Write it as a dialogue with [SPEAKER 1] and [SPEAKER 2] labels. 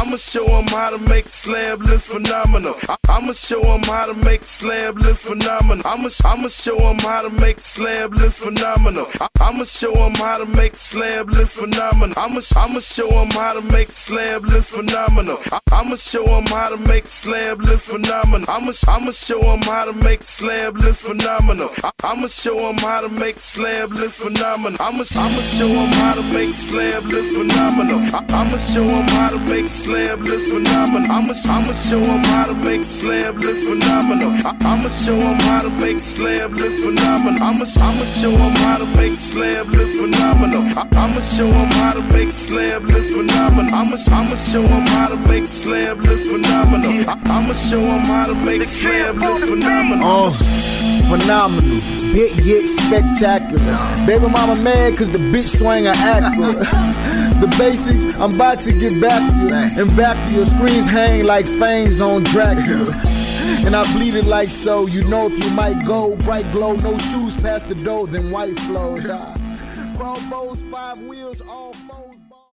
[SPEAKER 1] I'ma show them how to make the slab look phenomenal. I'ma show them how to make the slab look phenomenal. I'ma show them how to make the slab look phenomenal. I'ma show them how to make the slab look phenomenal. I'ma show them how to make the slab look phenomenal. I'ma show them how to make the slab look phenomenal. I'ma show them how to make the slab look phenomenal. I'ma show them how to make the slab look phenomenal. I'ma show them how to make the slab look phenomenal. I'ma show them how to make the slab look phenomenal. I'ma show them how to make the slab look phenomenal. I'ma show them how to make the slab look phenomenal. I'ma show them how to make the slab look phenomenal. I'ma show them how to make the slab look phenomenal. I'ma show them how to make the slab look phenomenal. I'ma show them how to make the slab look phenomenal.
[SPEAKER 2] Phenomenal, big yet spectacular. Baby mama mad cause the bitch swing her accurate. The basics, I'm about to get back to you. And back to your screens hang like fangs on Dracula. And I bleed it like so, you know if you might go. Bright glow, no shoes past the door, then white flow. Chrome bows, 5 wheels, all foes.